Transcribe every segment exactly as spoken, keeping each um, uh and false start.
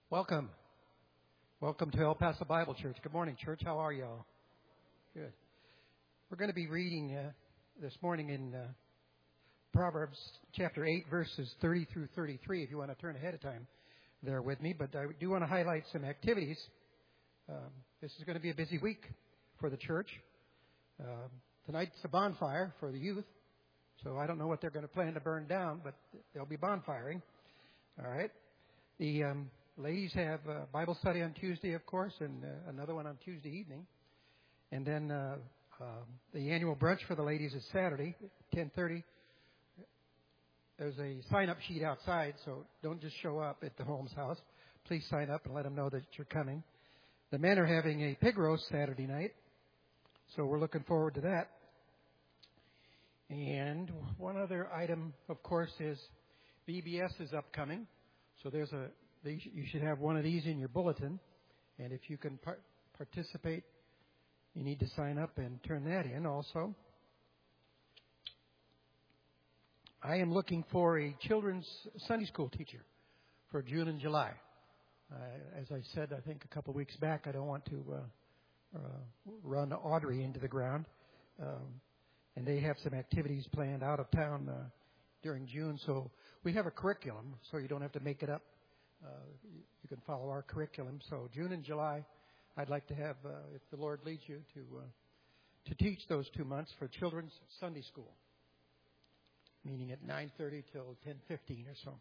Welcome. Welcome to El Paso Bible Church. Good morning, church. How are y'all? Good. We're going to be reading uh, this morning in uh, Proverbs chapter eight, verses thirty through thirty-three, if you want to turn ahead of time there with me. But I do want to highlight some activities. Um, this is going to be a busy week for the church. Um, tonight's a bonfire for the youth. So I don't know what they're going to plan to burn down, but they'll be bonfiring. All right. The um, ladies have uh, Bible study on Tuesday, of course, and uh, another one on Tuesday evening. And then uh, uh, the annual brunch for the ladies is Saturday, ten thirty. There's a sign-up sheet outside, so don't just show up at the Holmes house. Please sign up and let them know that you're coming. The men are having a pig roast Saturday night, so we're looking forward to that. And one other item, of course, is B B S is upcoming. So there's a you should have one of these in your bulletin, and if you can par- participate, you need to sign up and turn that in also. I am looking for a children's Sunday school teacher for June and July. Uh, as I said, I think a couple of weeks back, I don't want to uh, uh, run Audrey into the ground. Um, and they have some activities planned out of town uh, during June. So we have a curriculum, so you don't have to make it up. Uh, you, you can follow our curriculum. So June and July, I'd like to have, uh, if the Lord leads you, to uh, to teach those two months for children's Sunday school, meaning at nine thirty till ten fifteen or so.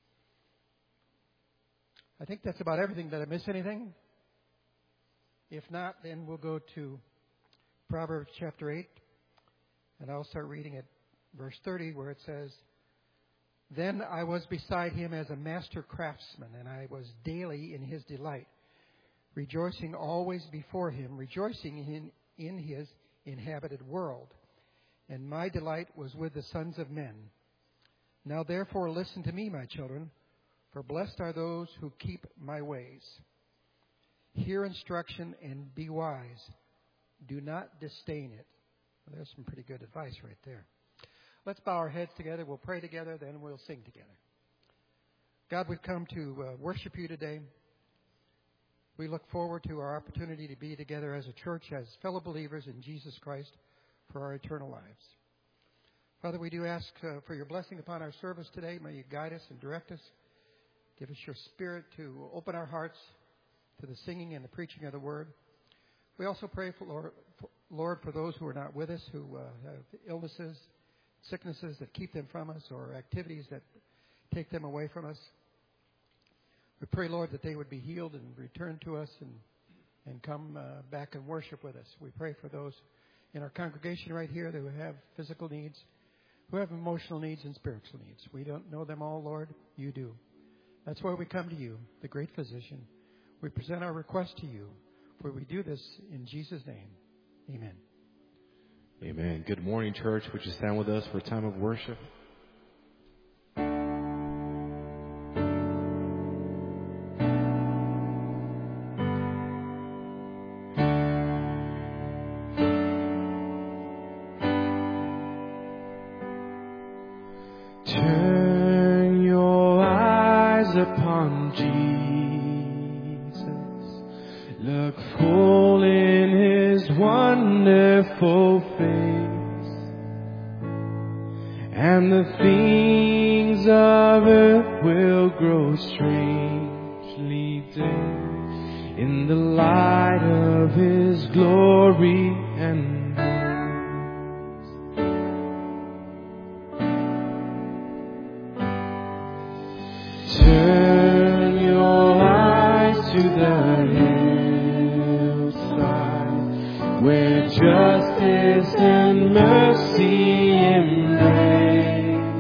I think that's about everything. Did I miss anything? If not, then we'll go to Proverbs chapter eight, and I'll start reading at verse thirty, where it says, "Then I was beside him as a master craftsman, and I was daily in his delight, rejoicing always before him, rejoicing in, in his inhabited world. And my delight was with the sons of men. Now therefore listen to me, my children, for blessed are those who keep my ways. Hear instruction and be wise. Do not disdain it." Well, there's some pretty good advice right there. Let's bow our heads together. We'll pray together, then we'll sing together. God, we've come to uh, worship you today. We look forward to our opportunity to be together as a church, as fellow believers in Jesus Christ for our eternal lives. Father, we do ask uh, for your blessing upon our service today. May you guide us and direct us. Give us your spirit to open our hearts to the singing and the preaching of the word. We also pray, for Lord, for, Lord, for those who are not with us, who uh, have illnesses, sicknesses that keep them from us, or activities that take them away from us. We pray, Lord, that they would be healed and return to us and, and come uh, back and worship with us. We pray for those in our congregation right here that have physical needs, who have emotional needs and spiritual needs. We don't know them all, Lord. You do. That's why we come to you, the great physician. We present our request to you, for we do this in Jesus' name. Amen. Amen. Good morning, church. Would you stand with us for a time of worship? Turn your eyes upon Jesus. Look full in his wonderful face, and the things of earth will grow strangely dim in the light of his glory and grace. Turn your eyes to the hillside, where justice and mercy embrace.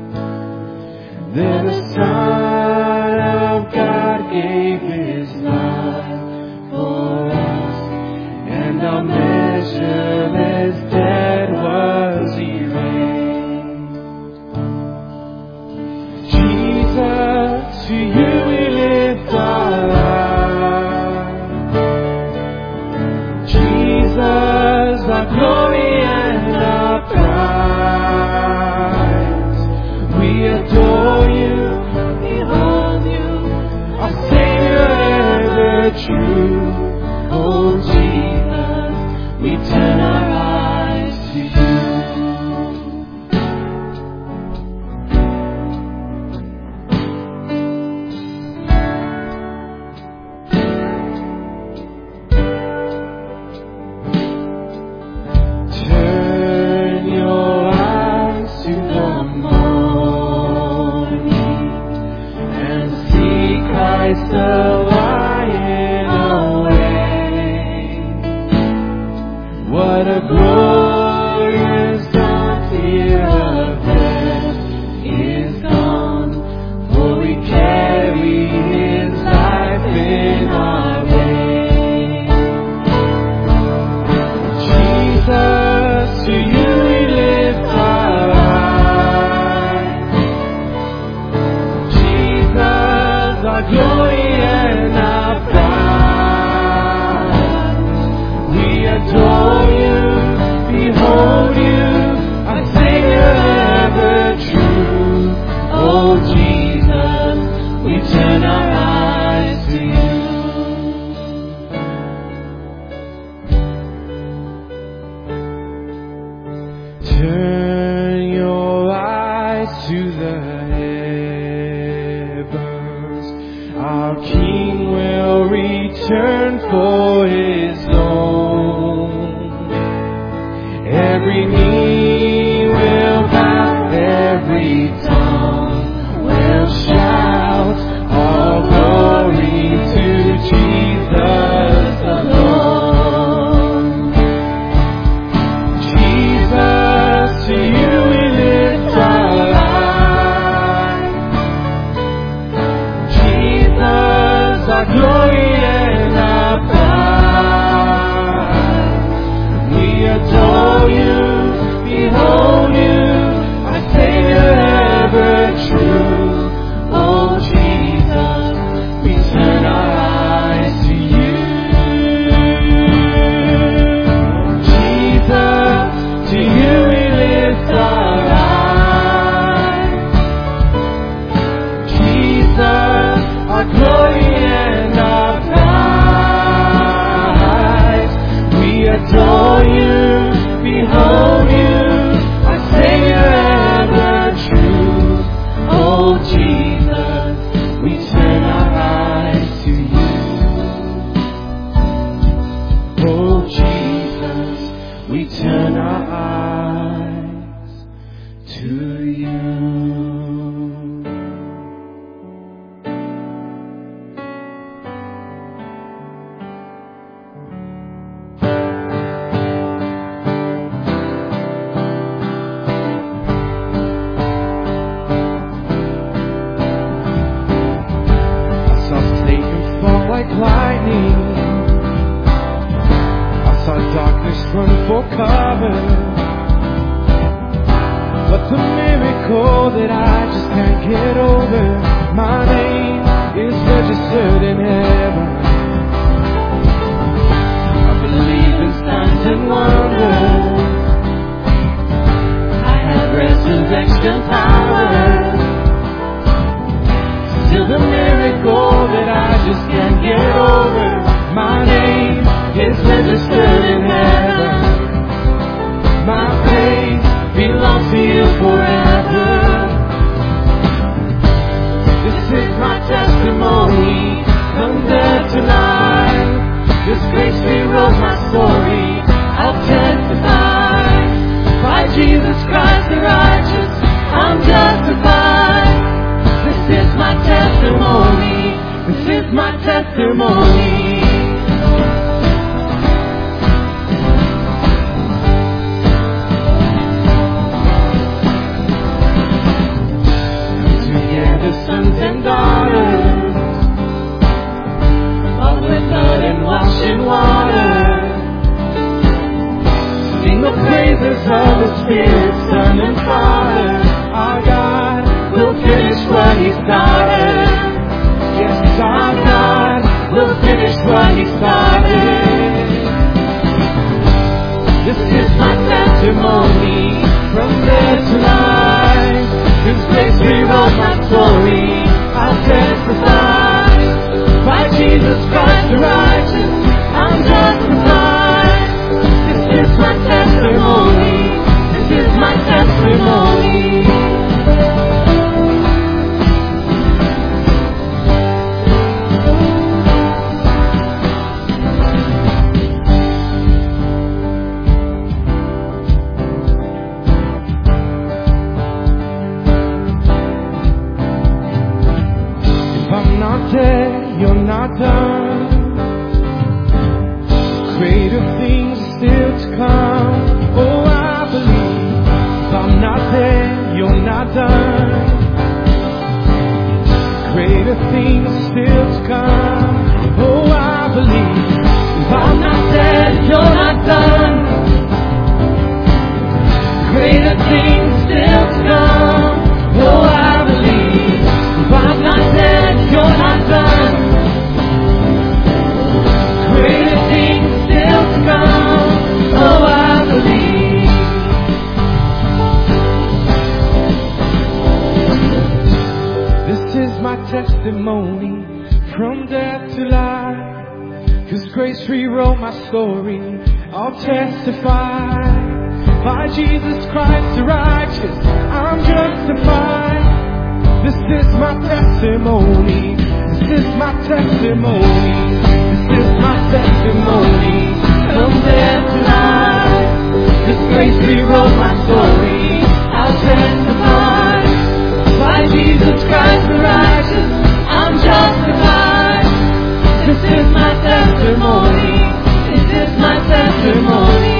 There the Son of God gave his life for us, and our measureless debt was erased. Jesus, to you we lift our lives. Jesus, our glory and our prize. We adore you, behold you, our Savior chase the lion away. What a glorious dawn, fear of death is gone, for we carry His life in our veins. Jesus, to You we lift our eyes. Jesus, our glory and our pride. We adore You, behold You, our Savior ever true. Oh Jesus, we turn our eyes to You. Turn your eyes to the heavens. Our King will return for His own. Every knee will bow, every tongue will shout, all glory to Jesus alone. Jesus, to You we lift our lives. Jesus, our glory and our pride. We adore You, behold You, our Savior ever true. Oh Jesus, we turn our eyes to You. Jesus, to You we lift our eyes. Jesus, our glory and our pride. We adore You, behold You, our Savior ever true. Oh Jesus, we turn our eyes to You. Oh Jesus, we turn our eyes to You. I saw Satan fall like lightning. I saw darkness run for cover. But the miracle that I just can't get over, my name is registered in heaven. I believe in signs and wonders. I have resurrection power. Still the miracle that I just can't get over, my name is registered in heaven. My faith belongs to You forever. This is my testimony, from death to life. This grace rewrote my story, I'll testify. By Jesus Christ the righteous, I'm justified. This is my testimony, this is my testimony. Together, sons and daughters, bought with blood and washed in water. Sing the praises of the Spirit, Son and Father. Our God will finish what He started. Yes, our God will finish what He started. This is my testimony, from death to life. His grace rewrote my story, I'll you're not done. Greater things still to come. Oh, I believe if I'm not there, you're not done. Greater things still to come. Oh, I believe if I'm not there, you're not done. Greater things still to come. Oh, I believe if I'm not there, you're not done. Greater things still to come. Oh, I believe. This is my testimony from death to life. 'Cause grace rewrote my story. I'll testify. By Jesus Christ the righteous, I'm justified. This is my testimony. This is my testimony. This is my testimony. From death to life. This grace rewrote my story. I'll testify. By Jesus Christ the righteous, I'm justified. This is my testimony. This is my testimony.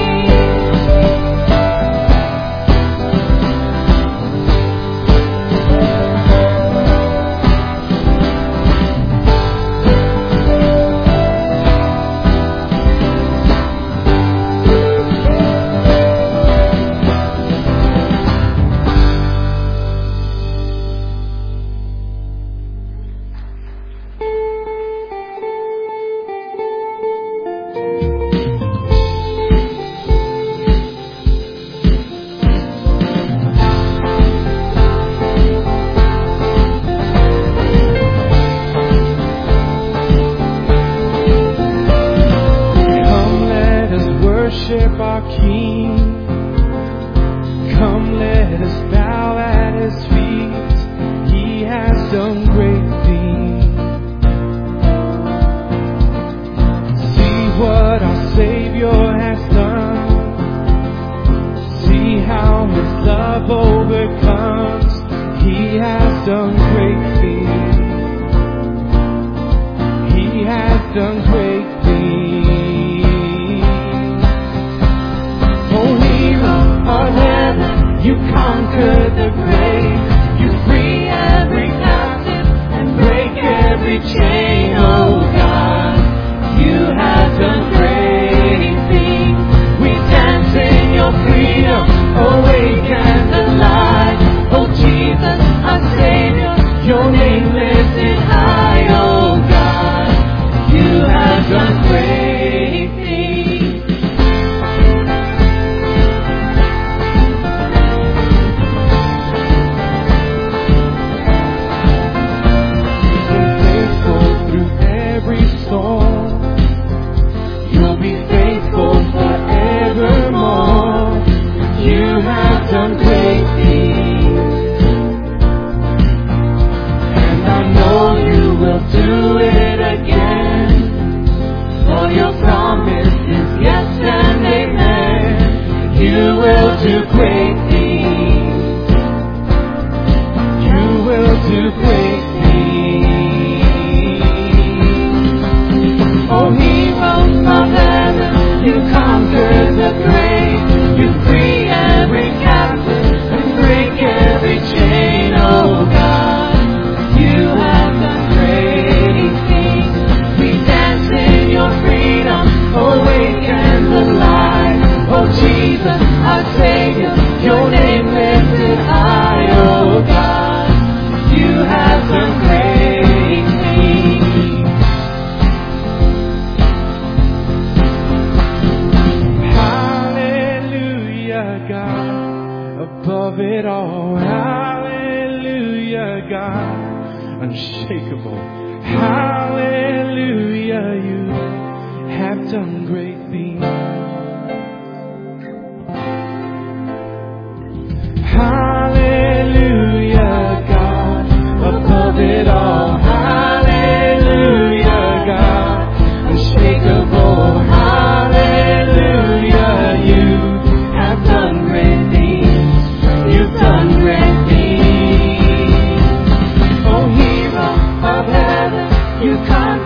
You come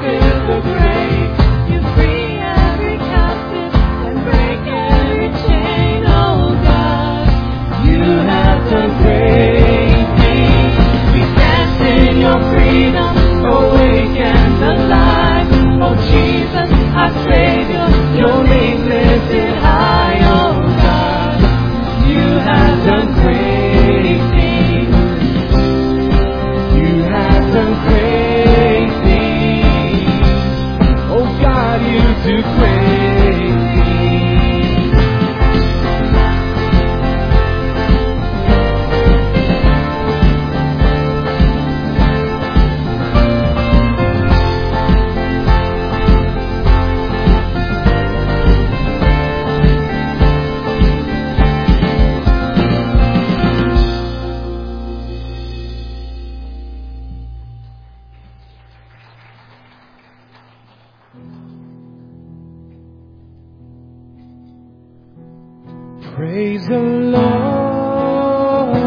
Praise the Lord.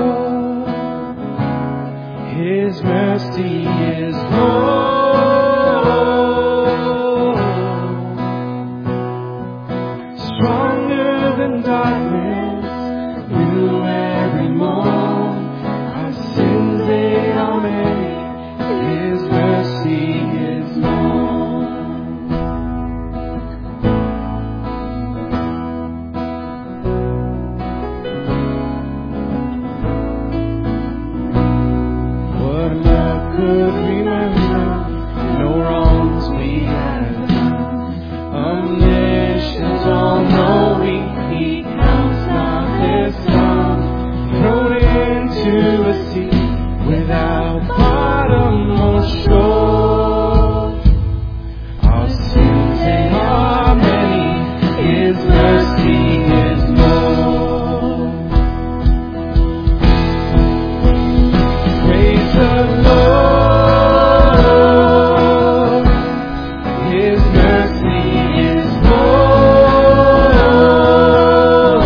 His mercy is more, stronger than darkness, new every morn. Our sins, they are many. His mercy is more. What love could remember, no wrongs we have done. Omniscience, all-knowing, He counts not His Son. Thrown into a sea without bottom or shore. Our sins, they are many. His mercy is more. Praise the Lord. His mercy is more,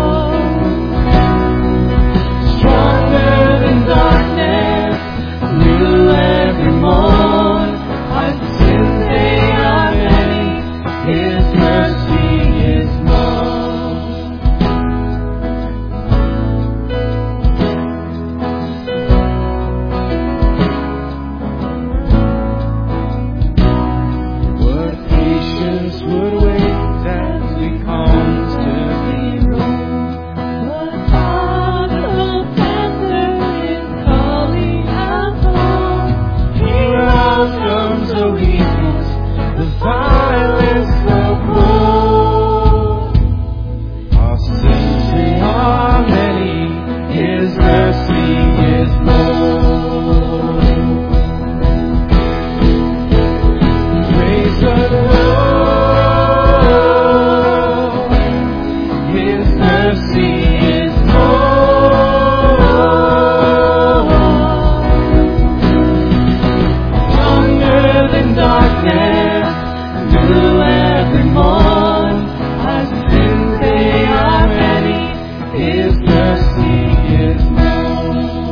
stronger than darkness, new every morn. Our sins, they are many. His mercy is more. What patience would wait as we constantly roam. But Father Panther is calling us home. He welcomes the weakness, the violence of woe. Our sins, they are many. His mercy is more. Praise the Lord. His mercy is more, stronger than darkness, new every morn. Our sins, they are many. His mercy is more.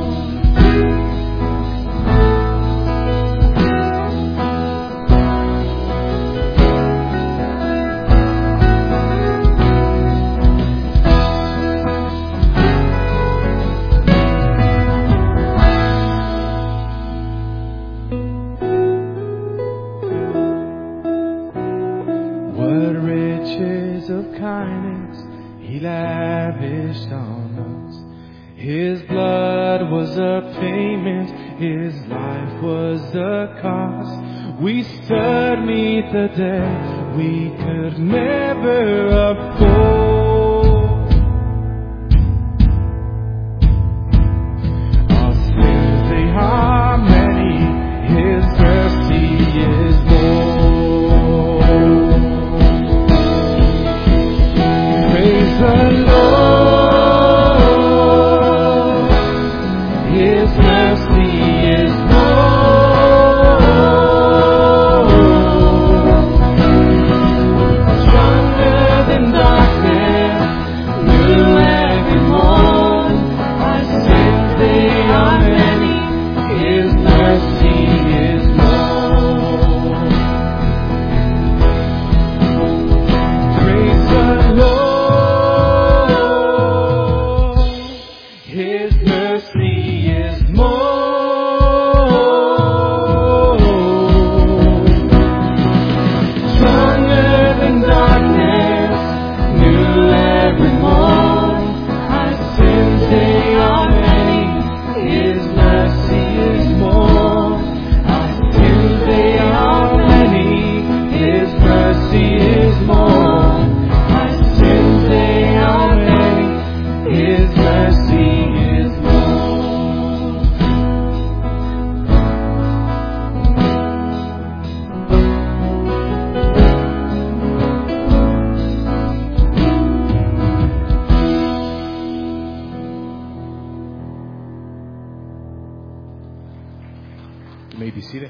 What riches of kindness He lavished on us. His blood was a payment, His life was the cost. We stood neath the debt we could never afford. Our sins, they are many. His mercy is more. Praise the Lord. His mercy is more, stronger than darkness, new every morn. Our sins, they are many. His mercy is more. Praise the Lord. His mercy is more, stronger than darkness, new every morn. Our sins, they are many. His mercy is more. Our sins, they are many. His mercy is more. Our sins, they are many. His mercy is more. You may be seated.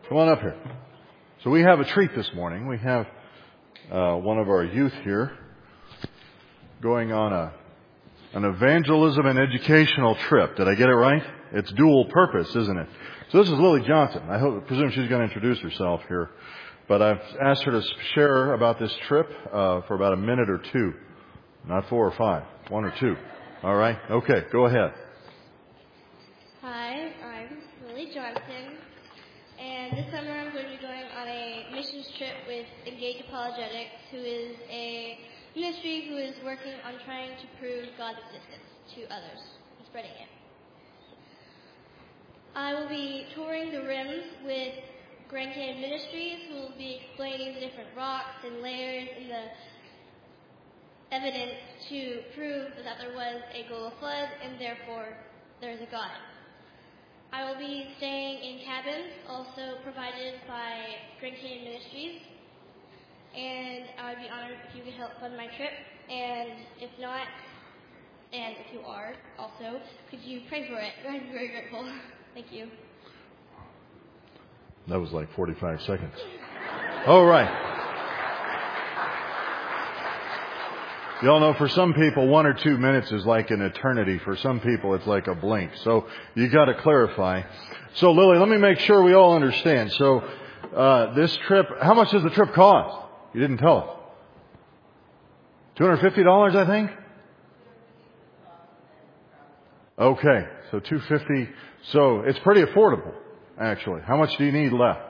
Come on up here. So we have a treat this morning. We have uh, one of our youth here going on a an evangelism and educational trip. Did I get it right? It's dual purpose, isn't it? So this is Lily Johnson. I hope, presume she's going to introduce herself here. But I've asked her to share about this trip uh, for about a minute or two. Not four or five. One or two. All right? Okay, go ahead. Hi, I'm Lily Johnson. And this summer I'm going to be going on a missions trip with Engage Apologetics, who is a ministry who is working on trying to prove God's existence to others and spreading it. I will be touring the rims with Grand Canyon Ministries, who will be explaining the different rocks and layers and the evidence to prove that there was a global flood and therefore there is a God. I will be staying in cabins, also provided by Grand Canyon Ministries, and I would be honored if you could help fund my trip. And if not, and if you are also, could you pray for it? I'd be very grateful. Thank you. That was like forty-five seconds. All right. Y'all know for some people, one or two minutes is like an eternity. For some people, it's like a blink. So you got to clarify. So Lily, let me make sure we all understand. So uh, this trip, how much does the trip cost? You didn't tell us. two hundred fifty dollars, I think? Okay, so two hundred fifty dollars. So it's pretty affordable, actually. How much do you need left?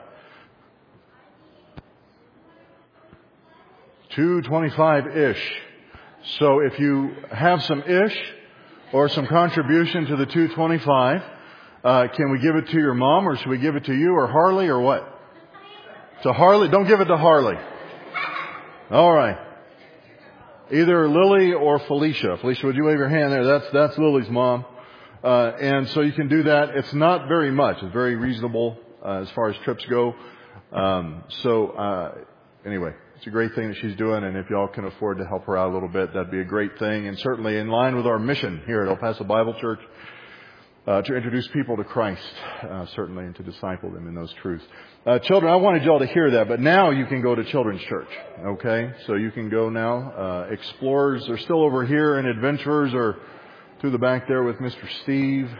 two hundred twenty-five-ish. So if you have some ish or some contribution to the two hundred twenty-five, uh, can we give it to your mom, or should we give it to you or Harley, or what? To Harley? Don't give it to Harley. All right. Either Lily or Felicia. Felicia, would you wave your hand there? That's that's Lily's mom. Uh, and so you can do that. It's not very much. It's very reasonable uh, as far as trips go. Um, so uh, anyway, it's a great thing that she's doing. And if y'all can afford to help her out a little bit, that'd be a great thing. And certainly in line with our mission here at El Paso Bible Church, uh, to introduce people to Christ, uh, certainly, and to disciple them in those truths. Uh, children, I wanted y'all to hear that, but now you can go to Children's Church, okay? So you can go now. Uh, explorers are still over here, and adventurers are through the back there with Mister Steve.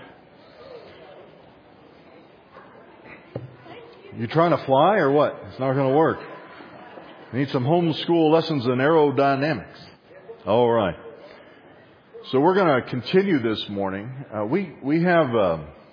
You trying to fly or what? It's not going to work. You need some homeschool lessons in aerodynamics. All right. So we're going to continue this morning. Uh, we we have uh,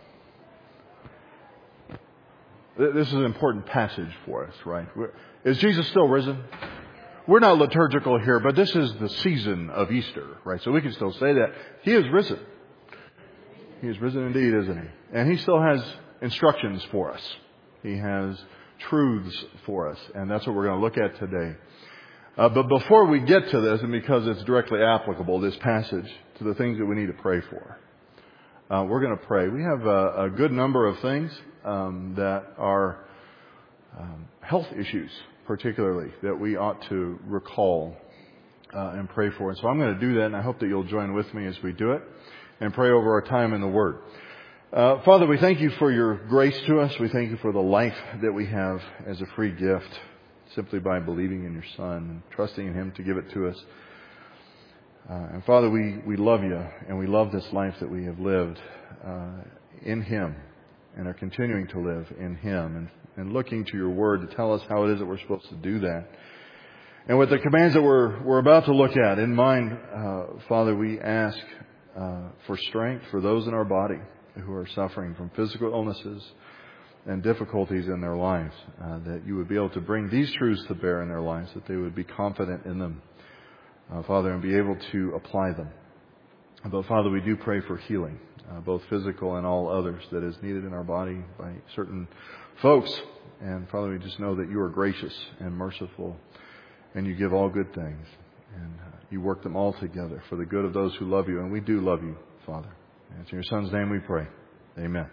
th- this is an important passage for us, right? We're, is Jesus still risen? We're not liturgical here, but this is the season of Easter, right? So we can still say that He is risen. He is risen indeed, isn't He? And He still has instructions for us. He has truths for us, and that's what we're going to look at today. Uh, but before we get to this, and because it's directly applicable, this passage, to the things that we need to pray for, uh, we're going to pray. We have a, a good number of things um, that are um, health issues, particularly, that we ought to recall uh, and pray for. And so I'm going to do that, and I hope that you'll join with me as we do it and pray over our time in the Word. Uh, Father, we thank You for Your grace to us. We thank You for the life that we have as a free gift, simply by believing in Your Son and trusting in Him to give it to us. Uh, and Father, we, we love You, and we love this life that we have lived uh, in Him and are continuing to live in Him, and, and looking to Your Word to tell us how it is that we're supposed to do that. And with the commands that we're, we're about to look at in mind, uh, Father, we ask uh, for strength for those in our body who are suffering from physical illnesses and difficulties in their lives, uh, that You would be able to bring these truths to bear in their lives, that they would be confident in them, uh, Father, and be able to apply them. But Father, we do pray for healing, uh, both physical and all others that is needed in our body by certain folks. And Father, we just know that You are gracious and merciful, and You give all good things, and uh, You work them all together for the good of those who love You. And we do love You, Father. And it's in Your Son's name we pray. Amen.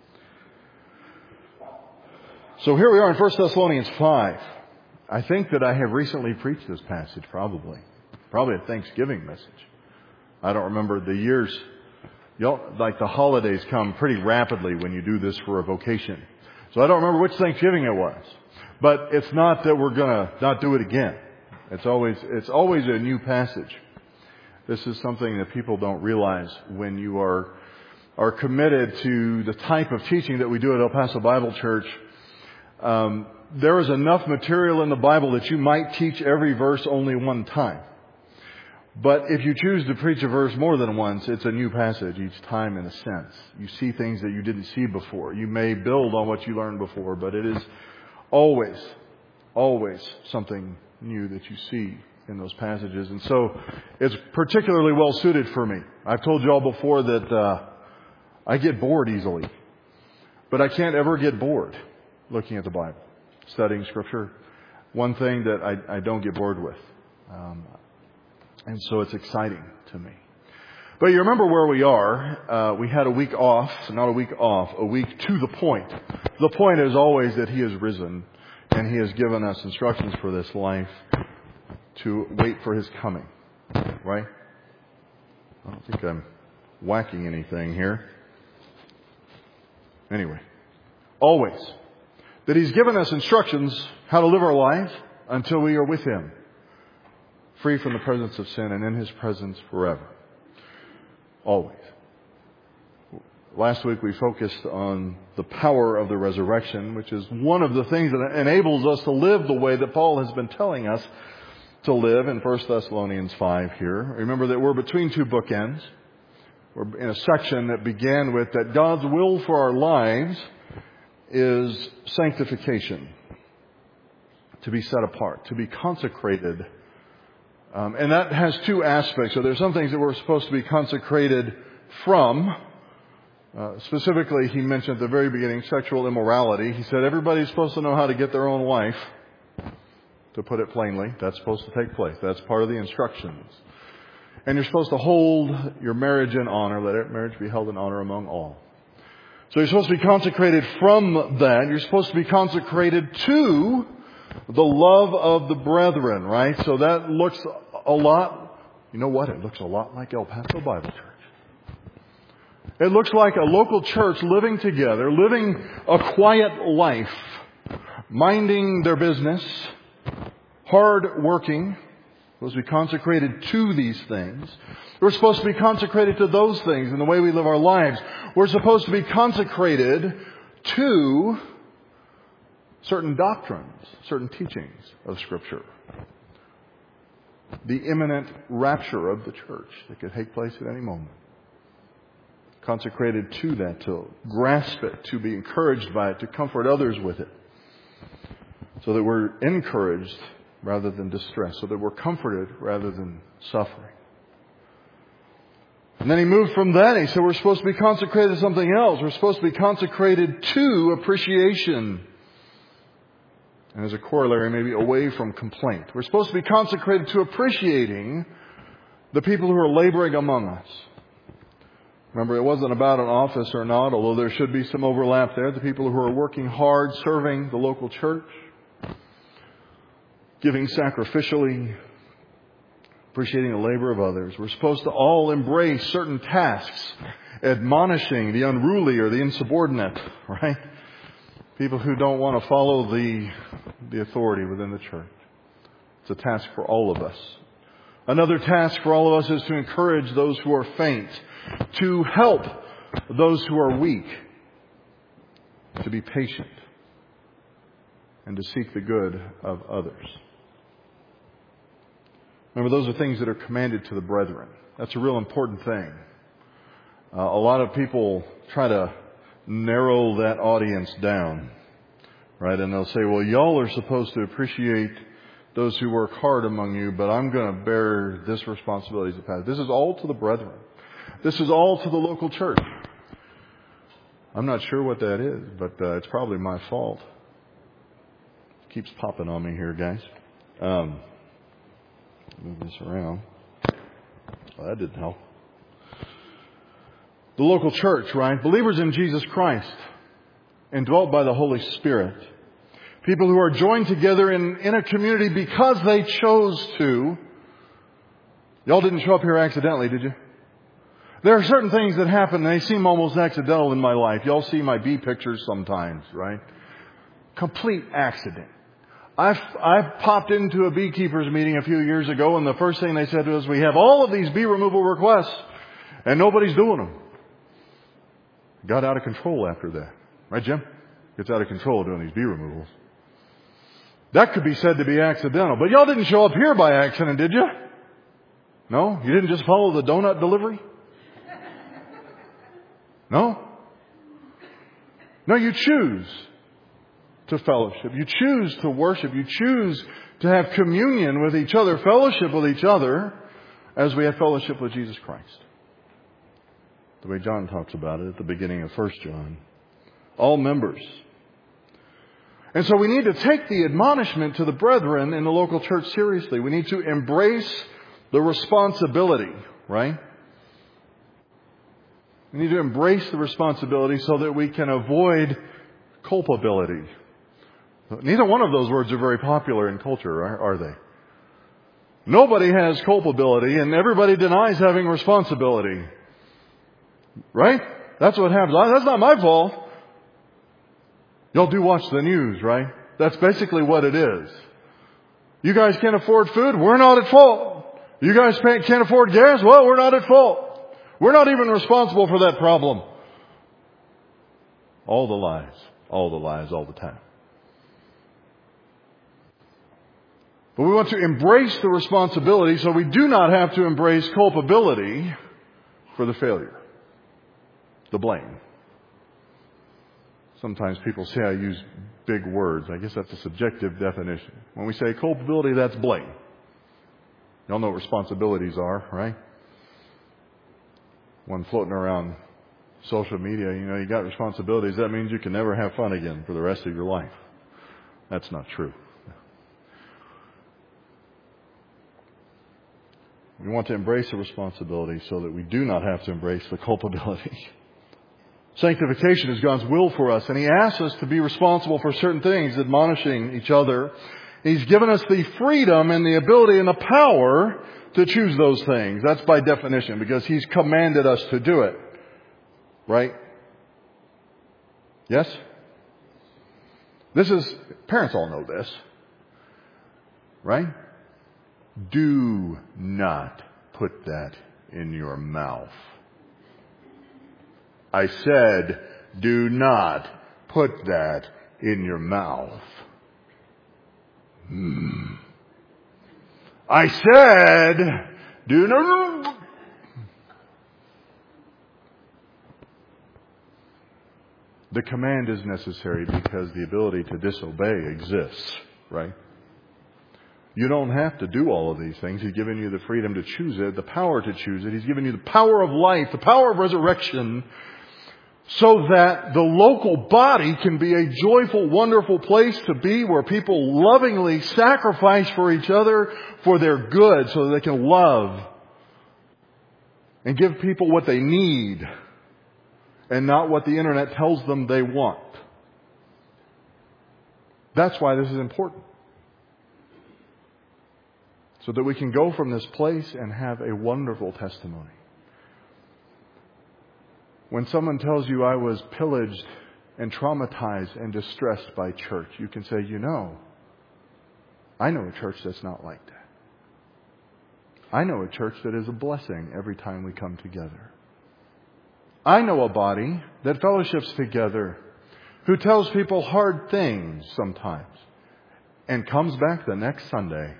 So here we are in First Thessalonians five. I think that I have recently preached this passage, probably. Probably a Thanksgiving message. I don't remember the years. Y'all, like the holidays come pretty rapidly when you do this for a vocation. So I don't remember which Thanksgiving it was. But it's not that we're going to not do it again. It's always, it's always a new passage. This is something that people don't realize when you are, are committed to the type of teaching that we do at El Paso Bible Church. Um, there is enough material in the Bible that you might teach every verse only one time. But if you choose to preach a verse more than once, it's a new passage each time in a sense. You see things that you didn't see before. You may build on what you learned before, but it is always, always something new that you see in those passages. And so it's particularly well suited for me. I've told you all before that uh, I get bored easily. But I can't ever get bored looking at the Bible, studying Scripture. One thing that I, I don't get bored with. Um, and so it's exciting to me. But you remember where we are. Uh, we had a week off, not a week off, a week to the point. The point is always that He has risen and He has given us instructions for this life to wait for His coming. Right? I don't think I'm whacking anything here. Anyway, always that He's given us instructions how to live our lives until we are with Him, free from the presence of sin and in His presence forever. Always. Last week we focused on the power of the resurrection, which is one of the things that enables us to live the way that Paul has been telling us to live in First Thessalonians five here. Remember that we're between two bookends. We're in a section that began with that God's will for our lives is sanctification, to be set apart, to be consecrated. Um, and that has two aspects. So there's some things that we're supposed to be consecrated from. Uh, specifically, he mentioned at the very beginning sexual immorality. He said everybody's supposed to know how to get their own wife. To put it plainly, that's supposed to take place. That's part of the instructions. And you're supposed to hold your marriage in honor. Let marriage be held in honor among all. So you're supposed to be consecrated from that. You're supposed to be consecrated to the love of the brethren, right? So that looks a lot, you know what? It looks a lot like El Paso Bible Church. It looks like a local church living together, living a quiet life, minding their business, hard working. We're supposed to be consecrated to these things. We're supposed to be consecrated to those things in the way we live our lives. We're supposed to be consecrated to certain doctrines, certain teachings of Scripture. The imminent rapture of the church that could take place at any moment. Consecrated to that, to grasp it, to be encouraged by it, to comfort others with it. So that we're encouraged rather than distressed. So that we're comforted rather than suffering. And then he moved from that. He said we're supposed to be consecrated to something else. We're supposed to be consecrated to appreciation. And as a corollary, maybe away from complaint. We're supposed to be consecrated to appreciating the people who are laboring among us. Remember, it wasn't about an office or not, although there should be some overlap there. The people who are working hard, serving the local church, giving sacrificially, appreciating the labor of others. We're supposed to all embrace certain tasks, admonishing the unruly or the insubordinate, right? People who don't want to follow the, the authority within the church. It's a task for all of us. Another task for all of us is to encourage those who are faint, to help those who are weak, to be patient, and to seek the good of others. Remember, those are things that are commanded to the brethren. That's a real important thing. Uh, a lot of people try to narrow that audience down, right? And they'll say, well, y'all are supposed to appreciate those who work hard among you, but I'm going to bear this responsibility as a pastor. This is all to the brethren. This is all to the local church. I'm not sure what that is, but uh, it's probably my fault. It keeps popping on me here, guys. Um, move this around. Well, that didn't help. The local church, right? Believers in Jesus Christ, indwelt by the Holy Spirit. People who are joined together in, in a community because they chose to. Y'all didn't show up here accidentally, did you? There are certain things that happen and they seem almost accidental in my life. Y'all see my bee pictures sometimes, right? Complete accident. I've, I've popped into a beekeepers meeting a few years ago, and the first thing they said to us, we have all of these bee removal requests, and nobody's doing them. Got out of control after that. Right, Jim? Gets out of control doing these bee removals. That could be said to be accidental. But y'all didn't show up here by accident, did you? No? You didn't just follow the donut delivery? No? No, you choose to fellowship. You choose to worship. You choose to have communion with each other, fellowship with each other, as we have fellowship with Jesus Christ. The way John talks about it at the beginning of First John. All members. And so we need to take the admonishment to the brethren in the local church seriously. We need to embrace the responsibility, right? We need to embrace the responsibility so that we can avoid culpability. Neither one of those words are very popular in culture, are they? Nobody has culpability and everybody denies having responsibility. Right? That's what happens. That's not my fault. Y'all do watch the news, right? That's basically what it is. You guys can't afford food? We're not at fault. You guys can't afford gas? Well, we're not at fault. We're not even responsible for that problem. All the lies. All the lies all the time. But we want to embrace the responsibility so we do not have to embrace culpability for the failure. The blame. Sometimes people say I use big words. I guess that's a subjective definition. When we say culpability, that's blame. Y'all know what responsibilities are, right? One floating around social media, you know, you got responsibilities. That means you can never have fun again for the rest of your life. That's not true. We want to embrace the responsibility so that we do not have to embrace the culpability. Sanctification is God's will for us, and He asks us to be responsible for certain things, admonishing each other. He's given us the freedom and the ability and the power to choose those things. That's by definition, because He's commanded us to do it. Right? Yes? This is, parents all know this. Right? Do not put that in your mouth. I said, do not put that in your mouth. Hmm. I said, do not. The command is necessary because the ability to disobey exists, right? You don't have to do all of these things. He's given you the freedom to choose it, the power to choose it. He's given you the power of life, the power of resurrection, so that the local body can be a joyful, wonderful place to be where people lovingly sacrifice for each other for their good so that they can love and give people what they need and not what the internet tells them they want. That's why this is important. So that we can go from this place and have a wonderful testimony. When someone tells you I was pillaged and traumatized and distressed by church, you can say, you know, I know a church that's not like that. I know a church that is a blessing every time we come together. I know a body that fellowships together, who tells people hard things sometimes and comes back the next Sunday.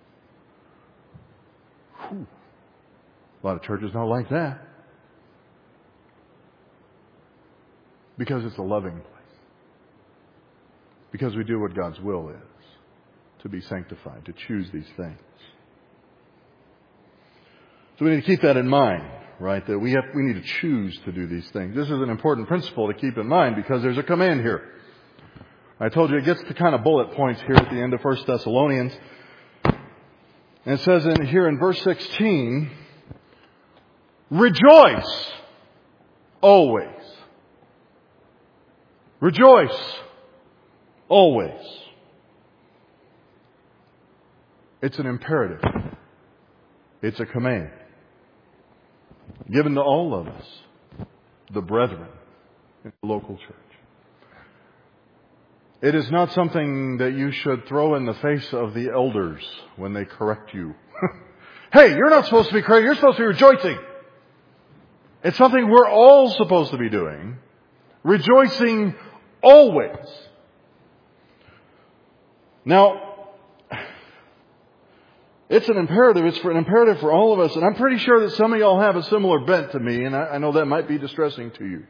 Whew. A lot of churches don't like that. Because it's a loving place. Because we do what God's will is. To be sanctified. To choose these things. So we need to keep that in mind. Right? That we have, we need to choose to do these things. This is an important principle to keep in mind because there's a command here. I told you it gets to kind of bullet points here at the end of First Thessalonians. And it says in here in verse sixteen, rejoice always. Rejoice always. It's an imperative. It's a command. Given to all of us, the brethren in the local church. It is not something that you should throw in the face of the elders when they correct you. Hey, you're not supposed to be crying. You're supposed to be rejoicing. It's something we're all supposed to be doing. Rejoicing always. Now, it's an imperative. It's for an imperative for all of us. And I'm pretty sure that some of y'all have a similar bent to me. And I, I know that might be distressing to you.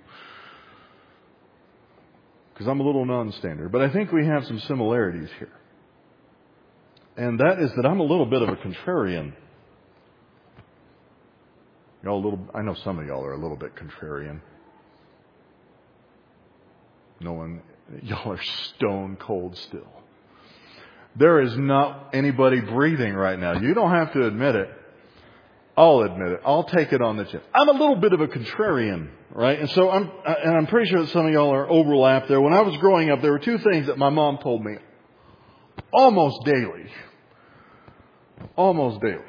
Because I'm a little non-standard. But I think we have some similarities here. And that is that I'm a little bit of a contrarian. Y'all a little, I know some of y'all are a little bit contrarian. No one, y'all are stone cold still. There is not anybody breathing right now. You don't have to admit it. I'll admit it. I'll take it on the chin. I'm a little bit of a contrarian, right? And so I'm, and I'm pretty sure that some of y'all are overlapped there. When I was growing up, there were two things that my mom told me almost daily. Almost daily.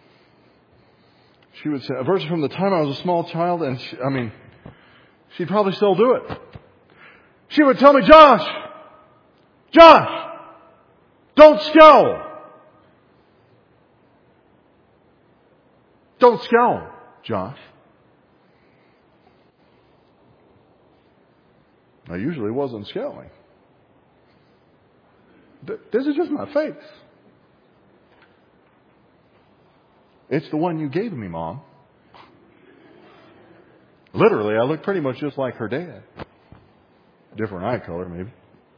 She would say, a verse from the time I was a small child, and she, I mean, she'd probably still do it. She would tell me, Josh, Josh, don't scowl. Don't scowl, Josh. I usually wasn't scowling. This is just my face. It's the one you gave me, Mom. Literally, I look pretty much just like her dad. Different eye color, maybe.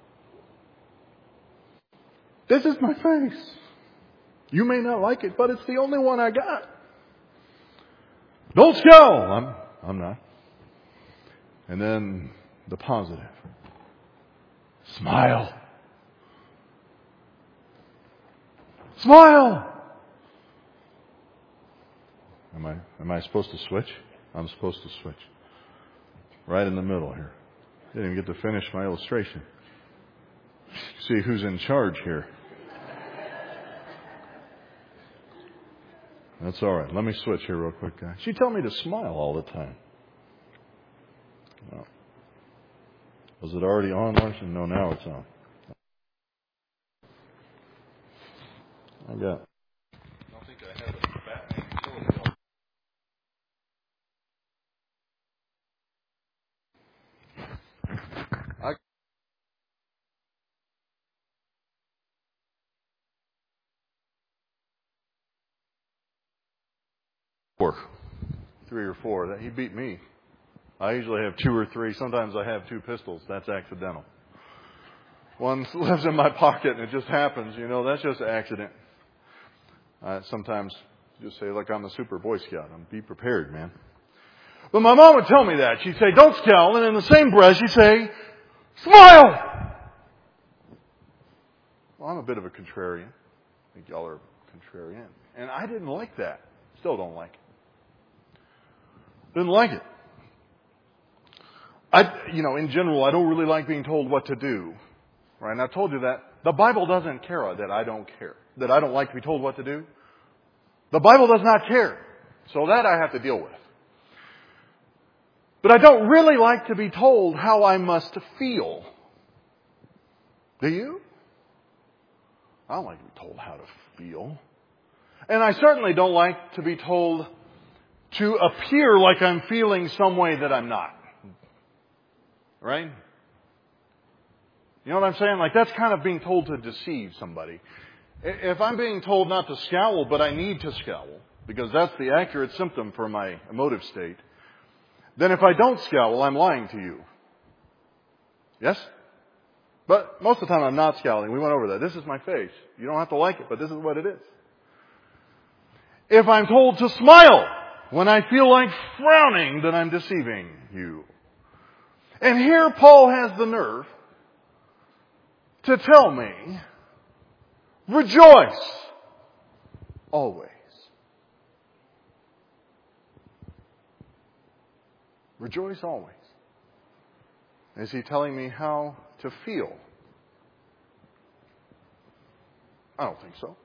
This is my face. You may not like it, but it's the only one I got. Don't scowl. I'm, I'm not. And then the positive. Smile. Smile. Am I, am I supposed to switch? I'm supposed to switch. Right in the middle here. Didn't even get to finish my illustration. See who's in charge here. That's all right. Let me switch here real quick, guys. She told me to smile all the time. No. Was it already on, Larson? No, now it's on. I got. I don't think I have a Batman. I. Four. Three or four. He beat me. I usually have two or three. Sometimes I have two pistols. That's accidental. One lives in my pocket and it just happens. You know, that's just an accident. I sometimes just say, look, I'm a super Boy Scout. I'm be prepared, man. But my mom would tell me that. She'd say, don't scowl. And in the same breath, she'd say, smile! Well, I'm a bit of a contrarian. I think y'all are contrarian. And I didn't like that. Still don't like it. Didn't like it. I, you know, in general, I don't really like being told what to do. Right? And I've told you that. The Bible doesn't care that I don't care. That I don't like to be told what to do. The Bible does not care. So that I have to deal with. But I don't really like to be told how I must feel. Do you? I don't like to be told how to feel. And I certainly don't like to be told to appear like I'm feeling some way that I'm not. Right? You know what I'm saying? Like that's kind of being told to deceive somebody. If I'm being told not to scowl, but I need to scowl, because that's the accurate symptom for my emotive state, then if I don't scowl, I'm lying to you. Yes? But most of the time I'm not scowling. We went over that. This is my face. You don't have to like it, but this is what it is. If I'm told to smile when I feel like frowning, then I'm deceiving you. And here Paul has the nerve to tell me, rejoice always. Rejoice always. Is he telling me how to feel? I don't think so.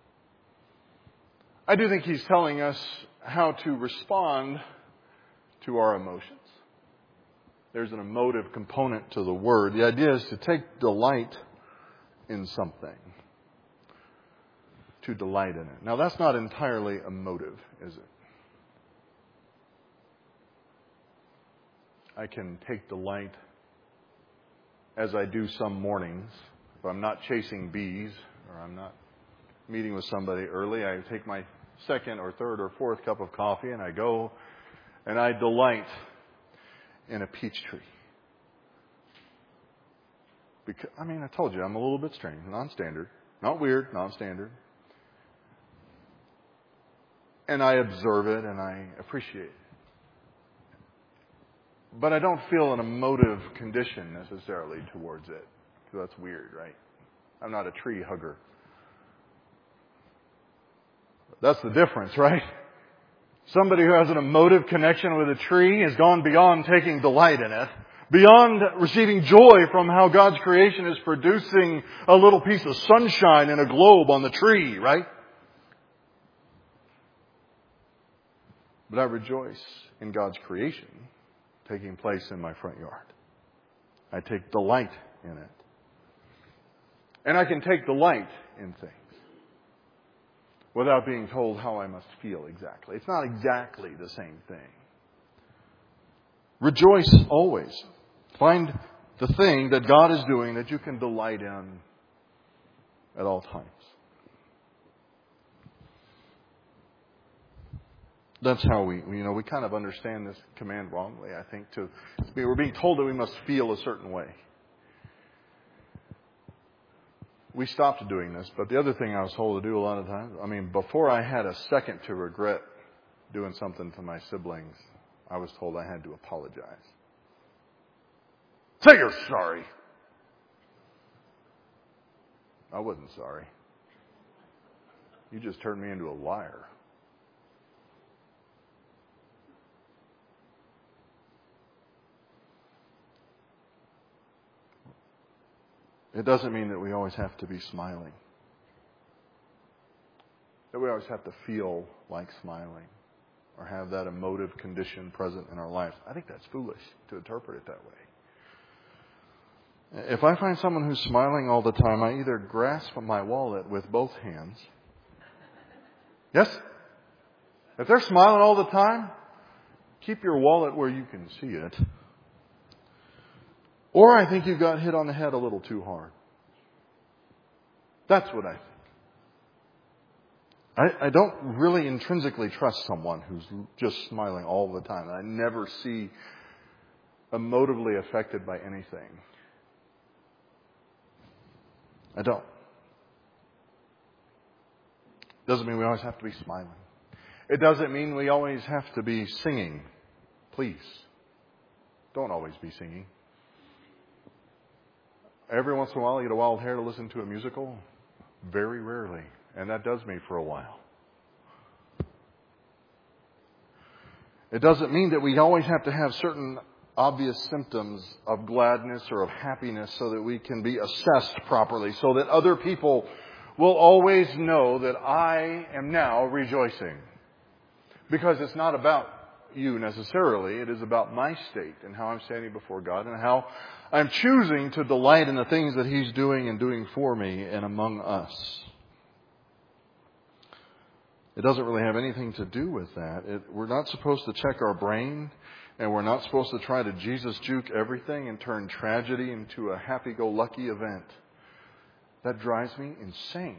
I do think he's telling us how to respond to our emotions. There's an emotive component to the word. The idea is to take delight in something. To delight in it. Now, that's not entirely emotive, is it? I can take delight, as I do some mornings. If I'm not chasing bees, or I'm not meeting with somebody early, I take my second or third or fourth cup of coffee and I go and I delight in a peach tree. Because, I mean, I told you, I'm a little bit strange, non-standard. Not weird, non-standard. And I observe it and I appreciate it. But I don't feel an emotive condition necessarily towards it. Because that's weird, right? I'm not a tree hugger. That's the difference, right? Somebody who has an emotive connection with a tree has gone beyond taking delight in it, beyond receiving joy from how God's creation is producing a little piece of sunshine in a globe on the tree, right? But I rejoice in God's creation taking place in my front yard. I take delight in it. And I can take delight in things without being told how I must feel exactly. It's not exactly the same thing. Rejoice always. Find the thing that God is doing that you can delight in at all times. That's how we, you know, we kind of understand this command wrongly, I think. To we're being told that we must feel a certain way. We stopped doing this, but the other thing I was told to do a lot of times, I mean, before I had a second to regret doing something to my siblings, I was told I had to apologize. Say you're sorry. I wasn't sorry. You just turned me into a liar. It doesn't mean that we always have to be smiling. That we always have to feel like smiling or have that emotive condition present in our lives. I think that's foolish to interpret it that way. If I find someone who's smiling all the time, I either grasp my wallet with both hands. Yes? If they're smiling all the time, keep your wallet where you can see it. Or I think you got hit on the head a little too hard. That's what I think. I, I don't really intrinsically trust someone who's just smiling all the time. I never see emotively affected by anything. I don't. Doesn't mean we always have to be smiling. It doesn't mean we always have to be singing. Please, don't always be singing. Every once in a while, I get a wild hair to listen to a musical. Very rarely. And that does me for a while. It doesn't mean that we always have to have certain obvious symptoms of gladness or of happiness so that we can be assessed properly, so that other people will always know that I am now rejoicing. Because it's not about you necessarily. It is about my state and how I'm standing before God and how I'm choosing to delight in the things that He's doing and doing for me and among us. It doesn't really have anything to do with that. It, we're not supposed to check our brain, and we're not supposed to try to Jesus juke everything and turn tragedy into a happy-go-lucky event. That drives me insane.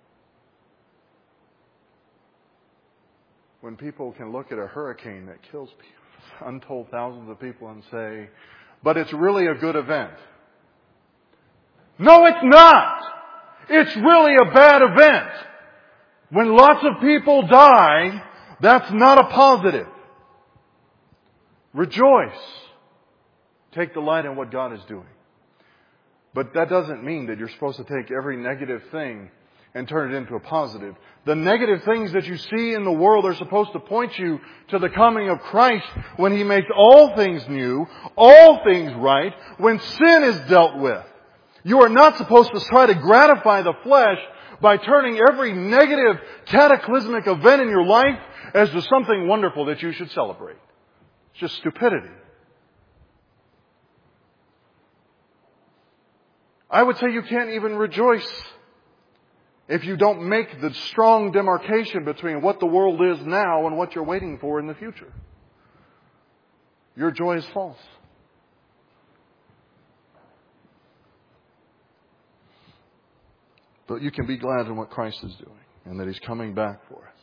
When people can look at a hurricane that kills people, untold thousands of people, and say, but it's really a good event. No, it's not. It's really a bad event. When lots of people die, that's not a positive. Rejoice. Take delight in what God is doing. But that doesn't mean that you're supposed to take every negative thing and turn it into a positive. The negative things that you see in the world are supposed to point you to the coming of Christ when He makes all things new, all things right, when sin is dealt with. You are not supposed to try to gratify the flesh by turning every negative, cataclysmic event in your life as to something wonderful that you should celebrate. It's just stupidity. I would say you can't even rejoice if you don't make the strong demarcation between what the world is now and what you're waiting for in the future. Your joy is false. But you can be glad in what Christ is doing and that He's coming back for us.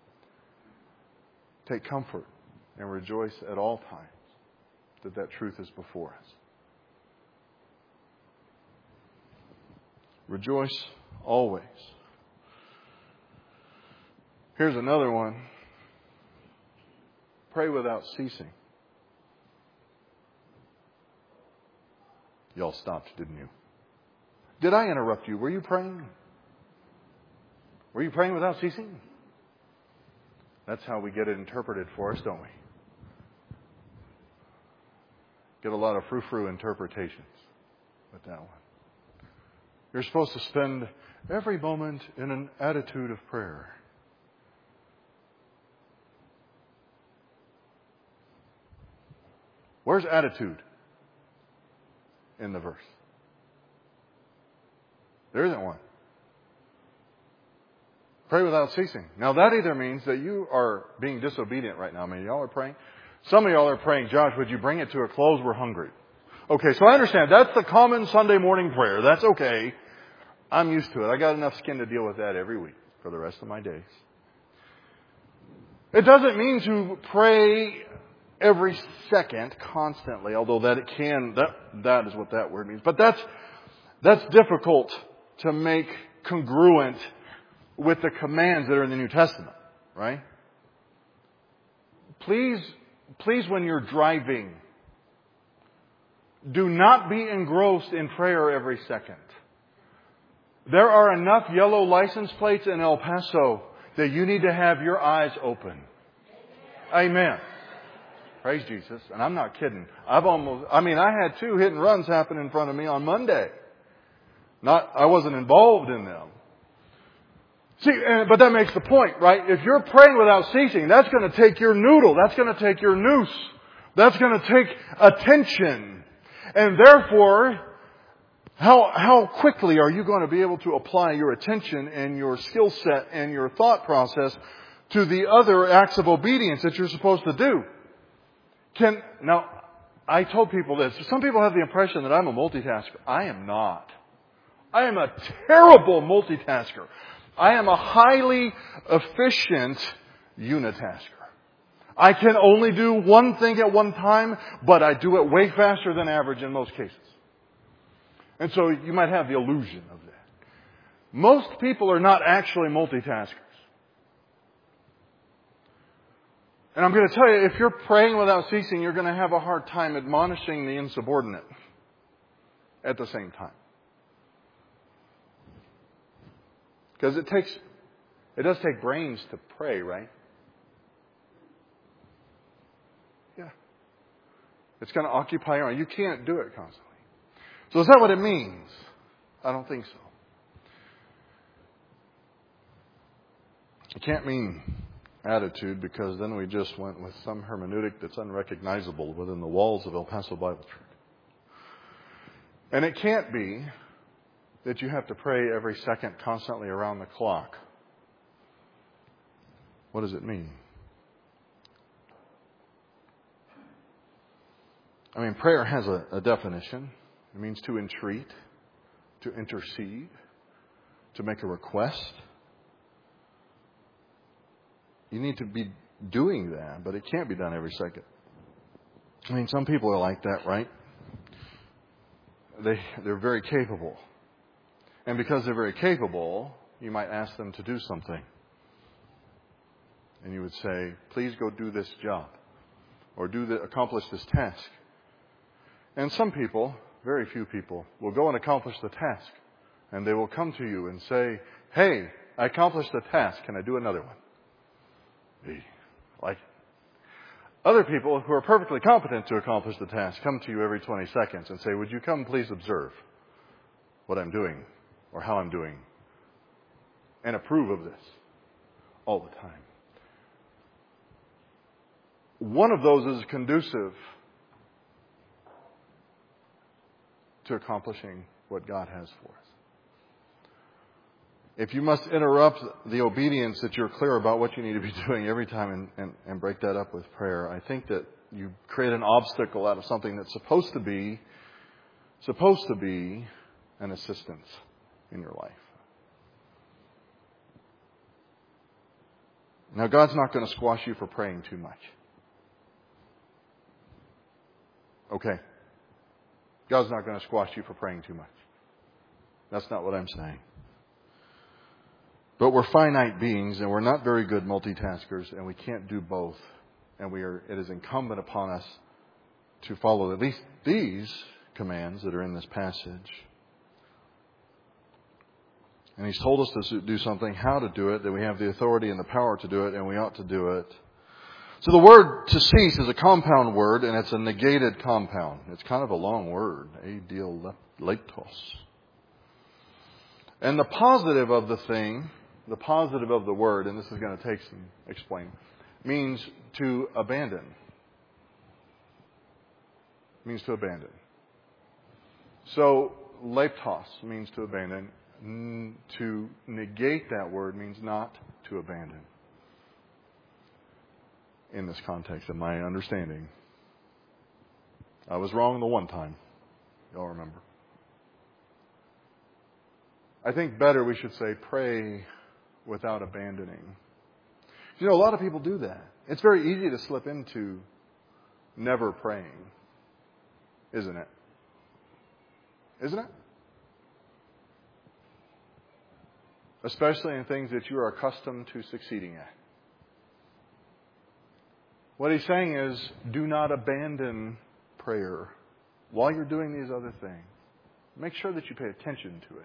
Take comfort and rejoice at all times that that truth is before us. Rejoice always. Here's another one. Pray without ceasing. Y'all stopped, didn't you? Did I interrupt you? Were you praying? Were you praying without ceasing? That's how we get it interpreted for us, don't we? Get a lot of frou-frou interpretations with that one. You're supposed to spend every moment in an attitude of prayer. Where's attitude in the verse? There isn't one. Pray without ceasing. Now that either means that you are being disobedient right now. I mean, y'all are praying. Some of y'all are praying, Josh, would you bring it to a close? We're hungry. Okay, so I understand. That's the common Sunday morning prayer. That's okay. I'm used to it. I got enough skin to deal with that every week for the rest of my days. It doesn't mean to pray every second constantly, although that it can, that, that is what that word means. But that's, that's difficult to make congruent with the commands that are in the New Testament, right? Please, please when you're driving, do not be engrossed in prayer every second. There are enough yellow license plates in El Paso that you need to have your eyes open. Amen. Praise Jesus. And I'm not kidding. I've almost, I mean, I had two hit and runs happen in front of me on Monday. Not, I wasn't involved in them. See, but that makes the point, right? If you're praying without ceasing, that's going to take your noodle. That's going to take your noose. That's going to take attention. And therefore, how, how quickly are you going to be able to apply your attention and your skill set and your thought process to the other acts of obedience that you're supposed to do? Can, now, I told people this. Some people have the impression that I'm a multitasker. I am not. I am a terrible multitasker. I am a highly efficient unitasker. I can only do one thing at one time, but I do it way faster than average in most cases. And so you might have the illusion of that. Most people are not actually multitaskers. And I'm going to tell you, if you're praying without ceasing, you're going to have a hard time admonishing the insubordinate at the same time. Because it takes, it does take brains to pray, right? Yeah. It's going to occupy your mind. You can't do it constantly. So is that what it means? I don't think so. It can't mean attitude, because then we just went with some hermeneutic that's unrecognizable within the walls of El Paso Bible Church. And it can't be that you have to pray every second constantly around the clock. What does it mean? I mean, prayer has a, a definition. It means to entreat, to intercede, to make a request. You need to be doing that, but it can't be done every second. I mean, some people are like that, right? They, they're very capable. And because they're very capable, you might ask them to do something. And you would say, please go do this job. Or do the, accomplish this task. And some people, very few people, will go and accomplish the task. And they will come to you and say, hey, I accomplished the task. Can I do another one? They like it. Other people who are perfectly competent to accomplish the task come to you every twenty seconds and say, would you come please observe what I'm doing or how I'm doing and approve of this all the time. One of those is conducive to accomplishing what God has for us. If you must interrupt the obedience that you're clear about what you need to be doing every time and, and, and break that up with prayer, I think that you create an obstacle out of something that's supposed to be supposed to be an assistance in your life. Now, God's not going to squash you for praying too much. Okay. God's not going to squash you for praying too much. That's not what I'm saying. But we're finite beings and we're not very good multitaskers and we can't do both. And we are, it is incumbent upon us to follow at least these commands that are in this passage. And He's told us to do something, how to do it, that we have the authority and the power to do it, and we ought to do it. So the word to cease is a compound word, and it's a negated compound. It's kind of a long word, adialeptos. And the positive of the thing, the positive of the word, and this is going to take some explaining, means to abandon. Means to abandon. So, leptos means to abandon. N- to negate that word means not to abandon. In this context, of my understanding. I was wrong the one time. Y'all remember. I think better we should say pray without abandoning. You know, a lot of people do that. It's very easy to slip into never praying. Isn't it? Isn't it? Especially in things that you are accustomed to succeeding at. What he's saying is, do not abandon prayer while you're doing these other things. Make sure that you pay attention to it.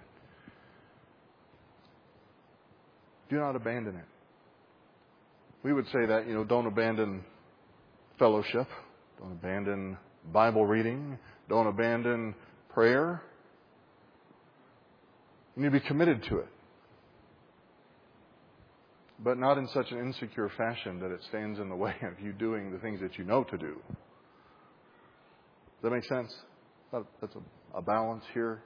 Do not abandon it. We would say that, you know, don't abandon fellowship. Don't abandon Bible reading. Don't abandon prayer. You need to be committed to it. But not in such an insecure fashion that it stands in the way of you doing the things that you know to do. Does that make sense? That's a, a balance here.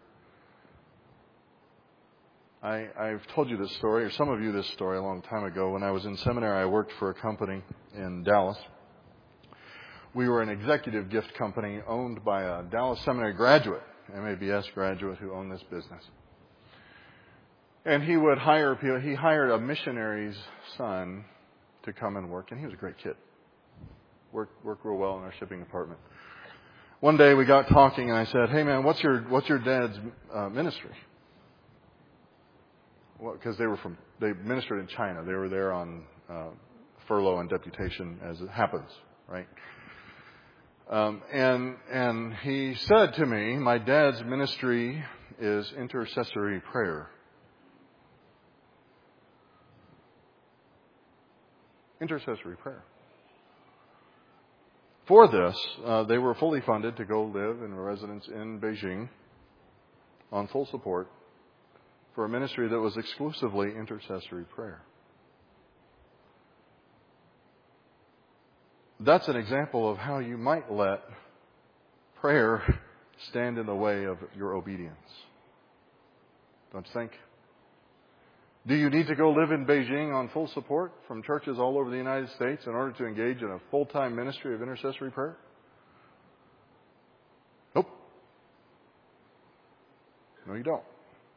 I, I've told you this story, or some of you this story, a long time ago. When I was in seminary, I worked for a company in Dallas. We were an executive gift company owned by a Dallas Seminary graduate, M A B S graduate, who owned this business. And he would hire people. He hired a missionary's son to come and work, and he was a great kid. Worked worked real well in our shipping department. One day we got talking, and I said, "Hey man, what's your what's your dad's uh, ministry?" Well, because they were from they ministered in China. They were there on uh, furlough and deputation, as it happens, right? Um, and and he said to me, "My dad's ministry is intercessory prayer." Intercessory prayer. For this, uh, they were fully funded to go live in a residence in Beijing on full support for a ministry that was exclusively intercessory prayer. That's an example of how you might let prayer stand in the way of your obedience. Don't you think? Do you need to go live in Beijing on full support from churches all over the United States in order to engage in a full-time ministry of intercessory prayer? Nope. No, you don't.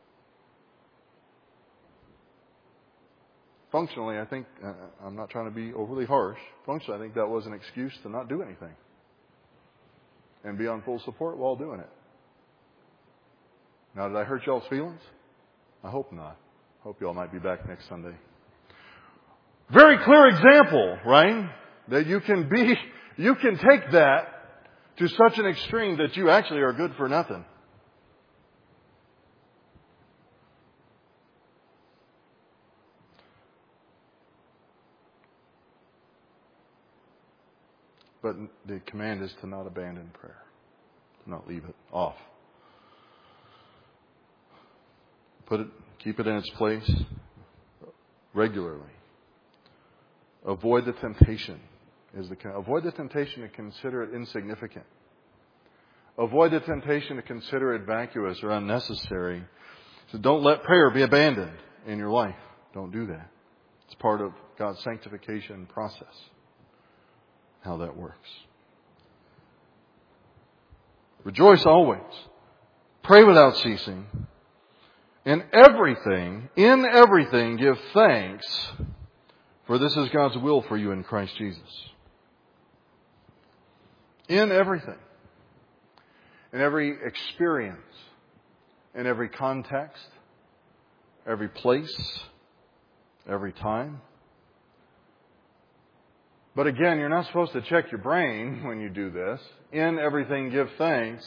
Functionally, I think, uh, I'm not trying to be overly harsh, functionally I think that was an excuse to not do anything and be on full support while doing it. Now, did I hurt y'all's feelings? I hope not. Hope you all might be back next Sunday. Very clear example, right? That you can be, you can take that to such an extreme that you actually are good for nothing. But the command is to not abandon prayer, to not leave it off. Put it, keep it in its place regularly. Avoid the temptation. Is the avoid the temptation to consider it insignificant. Avoid the temptation to consider it vacuous or unnecessary. So don't let prayer be abandoned in your life. Don't do that. It's part of God's sanctification process, how that works. Rejoice always. Pray without ceasing. In everything, in everything, give thanks, for this is God's will for you in Christ Jesus. In everything. In every experience. In every context. Every place. Every time. But again, you're not supposed to check your brain when you do this. In everything, give thanks.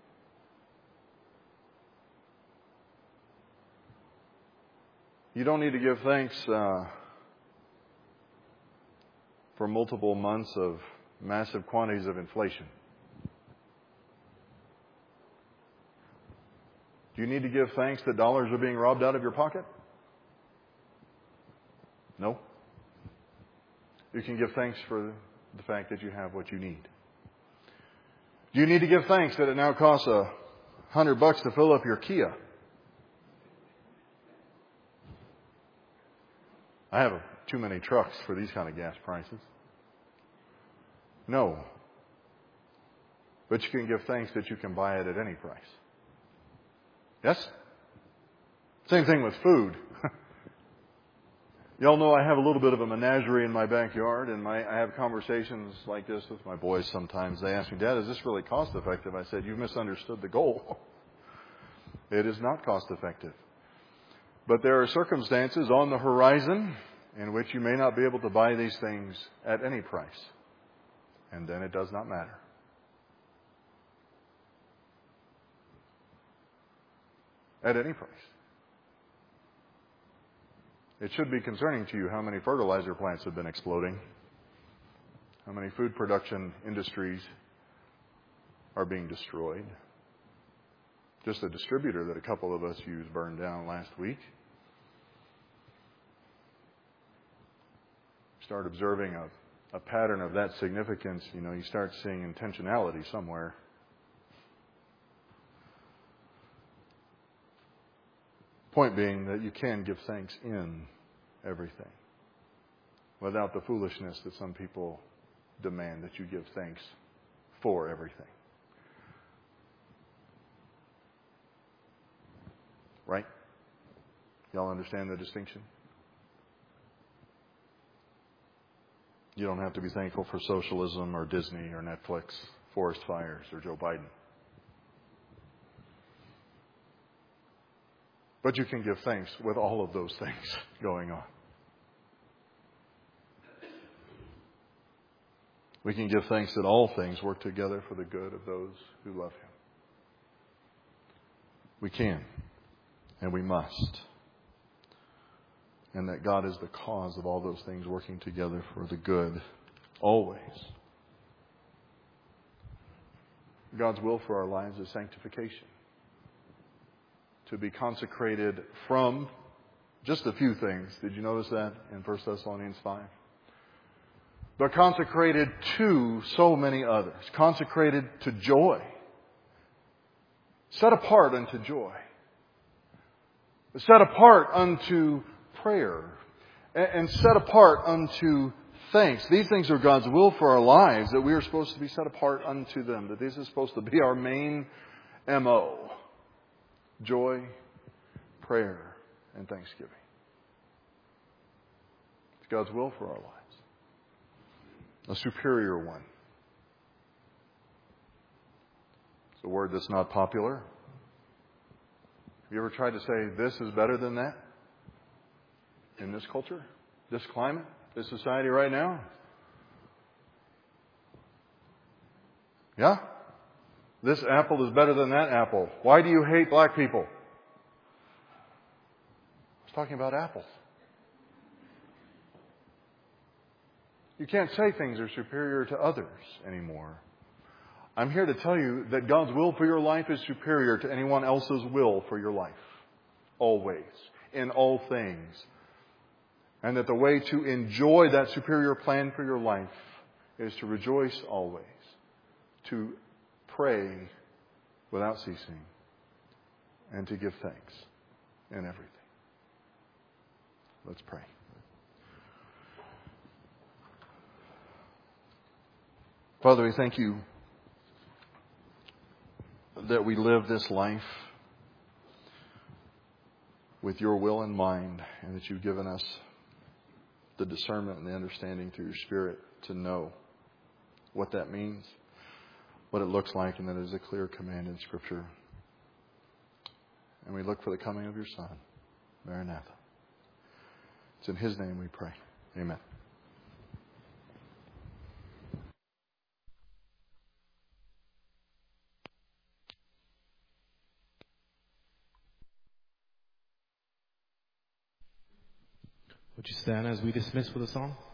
You don't need to give thanks uh, for multiple months of massive quantities of inflation. Do you need to give thanks that dollars are being robbed out of your pocket? No. You can give thanks for the fact that you have what you need. Do you need to give thanks that it now costs a hundred bucks to fill up your Kia? I have too many trucks for these kind of gas prices. No. But you can give thanks that you can buy it at any price. Yes? Same thing with food. Y'all know I have a little bit of a menagerie in my backyard, and my, I have conversations like this with my boys sometimes. They ask me, Dad, is this really cost effective? I said, you've misunderstood the goal. It is not cost effective. But there are circumstances on the horizon in which you may not be able to buy these things at any price. And then it does not matter. At any price. It should be concerning to you how many fertilizer plants have been exploding, how many food production industries are being destroyed. Just a distributor that a couple of us used burned down last week. Start observing a, a pattern of that significance, you know, you start seeing intentionality somewhere. Point being that you can give thanks in everything without the foolishness that some people demand that you give thanks for everything. Right? Y'all understand the distinction? You don't have to be thankful for socialism or Disney or Netflix, forest fires or Joe Biden. But you can give thanks with all of those things going on. We can give thanks that all things work together for the good of those who love Him. We can, and we must. And that God is the cause of all those things working together for the good, always. God's will for our lives is sanctification. To be consecrated from just a few things. Did you notice that in First Thessalonians five? But consecrated to so many others. Consecrated to joy. Set apart unto joy. Set apart unto prayer. And set apart unto thanks. These things are God's will for our lives. That we are supposed to be set apart unto them. That this is supposed to be our main M O. Joy, prayer, and thanksgiving. It's God's will for our lives. A superior one. It's a word that's not popular. Have you ever tried to say this is better than that? In this culture? This climate? This society right now? Yeah? This apple is better than that apple. Why do you hate black people? I was talking about apples. You can't say things are superior to others anymore. I'm here to tell you that God's will for your life is superior to anyone else's will for your life. Always. In all things. And that the way to enjoy that superior plan for your life is to rejoice always. To pray without ceasing, and to give thanks in everything. Let's pray. Father, we thank you that we live this life with your will in mind, and that you've given us the discernment and the understanding through your Spirit to know what that means, what it looks like, and that it is a clear command in Scripture. And we look for the coming of your Son, Maranatha. It's in His name we pray. Amen. Would you stand as we dismiss with a song?